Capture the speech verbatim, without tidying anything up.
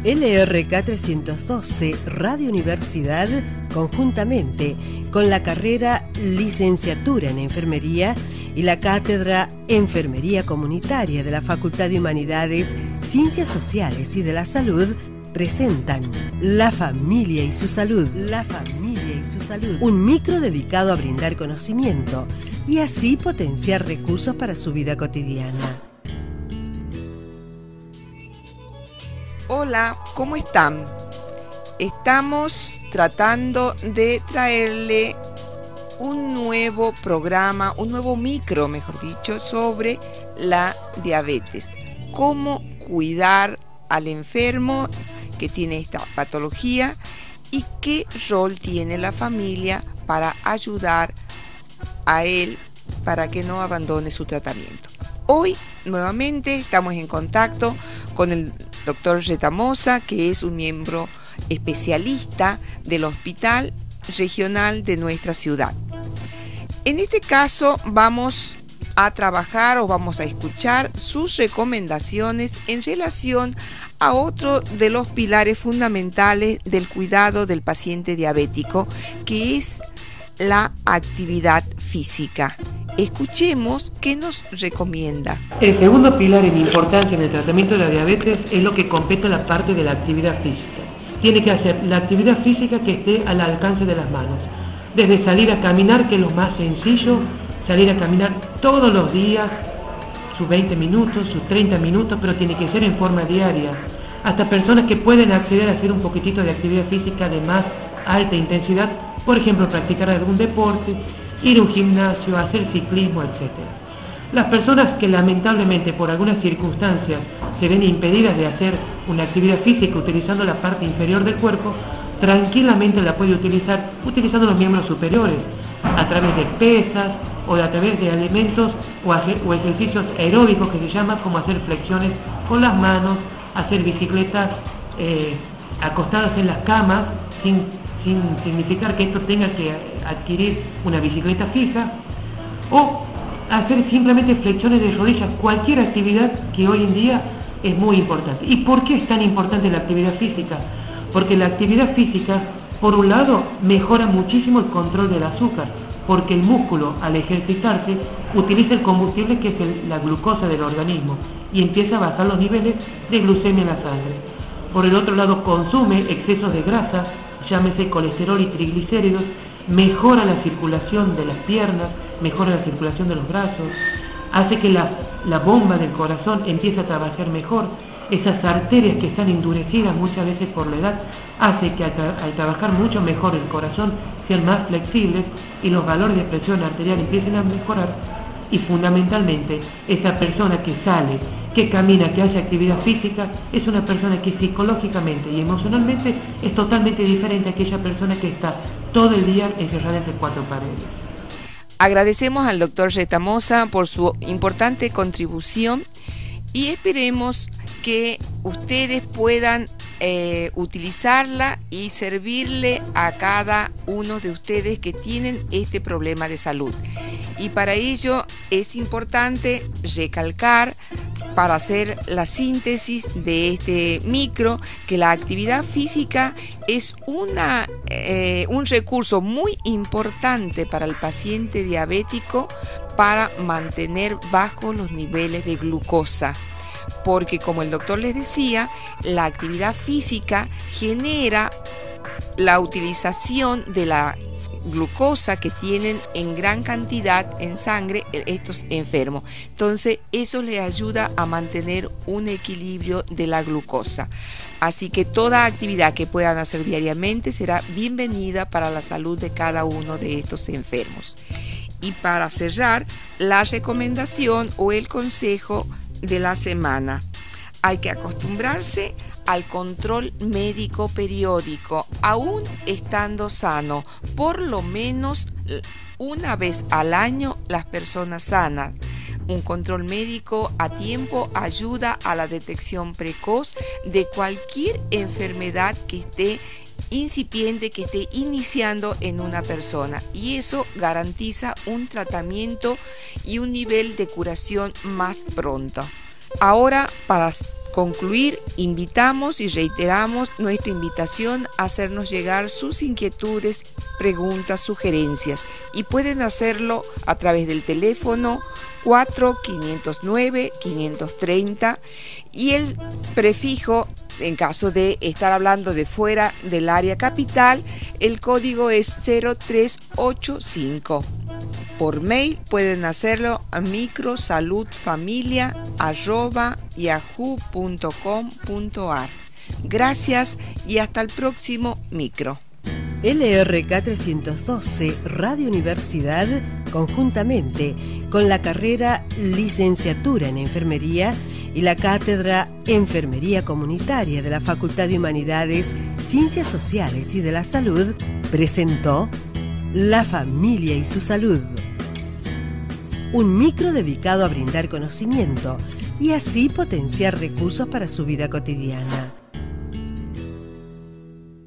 L R K trescientos doce Radio Universidad, conjuntamente con la carrera Licenciatura en Enfermería y la Cátedra Enfermería Comunitaria de la Facultad de Humanidades, Ciencias Sociales y de la Salud, presentan La Familia y su Salud. La Familia y su Salud. Un micro dedicado a brindar conocimiento y así potenciar recursos para su vida cotidiana. Hola, ¿cómo están? Estamos tratando de traerle un nuevo programa, un nuevo micro, mejor dicho, sobre la diabetes. Cómo cuidar al enfermo que tiene esta patología y qué rol tiene la familia para ayudar a él para que no abandone su tratamiento. Hoy, nuevamente, estamos en contacto con el doctor Retamosa, que es un miembro especialista del Hospital Regional de nuestra ciudad. En este caso vamos a trabajar o vamos a escuchar sus recomendaciones en relación a otro de los pilares fundamentales del cuidado del paciente diabético, que es la actividad física. Escuchemos qué nos recomienda. El segundo pilar en importancia en el tratamiento de la diabetes es lo que compete a la parte de la actividad física. Tiene que hacer la actividad física que esté al alcance de las manos. Desde salir a caminar, que es lo más sencillo, salir a caminar todos los días, sus veinte minutos, sus treinta minutos, pero tiene que ser en forma diaria. Hasta personas que pueden acceder a hacer un poquitito de actividad física de más alta intensidad, por ejemplo, practicar algún deporte, ir a un gimnasio, hacer ciclismo, etcétera. Las personas que lamentablemente por algunas circunstancias se ven impedidas de hacer una actividad física utilizando la parte inferior del cuerpo, tranquilamente la puede utilizar utilizando los miembros superiores, a través de pesas o a través de alimentos o, hacer, o ejercicios aeróbicos que se llaman, como hacer flexiones con las manos, hacer bicicletas eh, acostadas en las camas, sin, sin significar que esto tenga que adquirir una bicicleta fija, o hacer simplemente flexiones de rodillas, cualquier actividad que hoy en día es muy importante. ¿Y por qué es tan importante la actividad física? Porque la actividad física, por un lado, mejora muchísimo el control del azúcar, porque el músculo, al ejercitarse, utiliza el combustible que es el, la glucosa del organismo y empieza a bajar los niveles de glucemia en la sangre. Por el otro lado, consume excesos de grasa, llámese colesterol y triglicéridos, mejora la circulación de las piernas, mejora la circulación de los brazos, hace que la, la bomba del corazón empiece a trabajar mejor. Esas arterias que están endurecidas muchas veces por la edad, hace que al, tra- al trabajar mucho mejor el corazón sean más flexibles y los valores de presión arterial empiecen a mejorar. Y fundamentalmente, esa persona que sale, que camina, que hace actividad física, es una persona que psicológicamente y emocionalmente es totalmente diferente a aquella persona que está todo el día encerrada entre cuatro paredes. Agradecemos al doctor Retamosa por su importante contribución y esperemos que ustedes puedan eh, utilizarla y servirle a cada uno de ustedes que tienen este problema de salud. Y para ello es importante recalcar, para hacer la síntesis de este micro, que la actividad física es una, eh, un recurso muy importante para el paciente diabético para mantener bajos los niveles de glucosa. Porque, como el doctor les decía, la actividad física genera la utilización de la glucosa que tienen en gran cantidad en sangre estos enfermos. Entonces, eso les ayuda a mantener un equilibrio de la glucosa. Así que toda actividad que puedan hacer diariamente será bienvenida para la salud de cada uno de estos enfermos. Y para cerrar, la recomendación o el consejo de la semana: hay que acostumbrarse al control médico periódico, aún estando sano, por lo menos una vez al año. Las personas sanas, un control médico a tiempo ayuda a la detección precoz de cualquier enfermedad que esté incipiente, que esté iniciando en una persona, y eso garantiza un tratamiento y un nivel de curación más pronto. Ahora, para concluir, invitamos y reiteramos nuestra invitación a hacernos llegar sus inquietudes, preguntas, sugerencias, y pueden hacerlo a través del teléfono cuatro cinco cero nueve cinco tres cero y el prefijo, en caso de estar hablando de fuera del área capital, el código es cero tres ocho cinco. Por mail pueden hacerlo a microsaludfamilia arroba yahoo punto com punto ar. Gracias y hasta el próximo micro. L R K trescientos doce Radio Universidad, conjuntamente con la carrera Licenciatura en Enfermería y la cátedra Enfermería Comunitaria de la Facultad de Humanidades, Ciencias Sociales y de la Salud, presentó La Familia y su Salud. Un micro dedicado a brindar conocimiento y así potenciar recursos para su vida cotidiana.